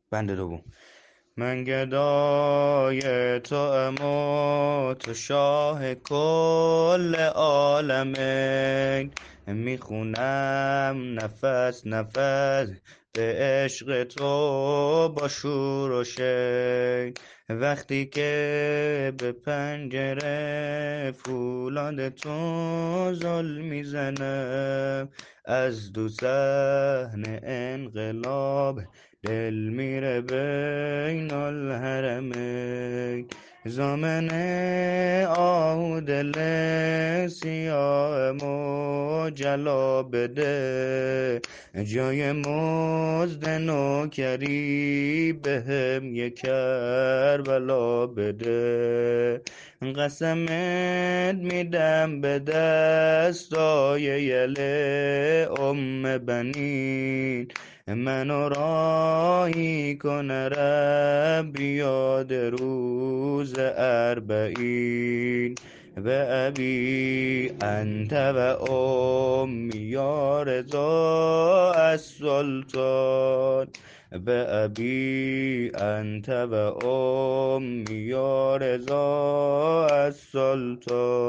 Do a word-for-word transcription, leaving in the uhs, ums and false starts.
بند دوم. من گدای تو اما تو شاه کل عالمین، میخونم نفس نفس به عشق تو با شور و شین. وقتی که به پنجره فولاد تو زل میزنم، از دو صحن انقلاب دل میره بین الحرمین. زامن آهو دل سیاه مو جلا بده، جای مزد نوکری بهم یک کربلا بده. قسمت میدم به دستای یله ام بنین، منو راهی کنه رب یاد روز اربعین. به ابی انت و امی یا رضا السلطان، به ابی انت و امی یا رضا السلطان.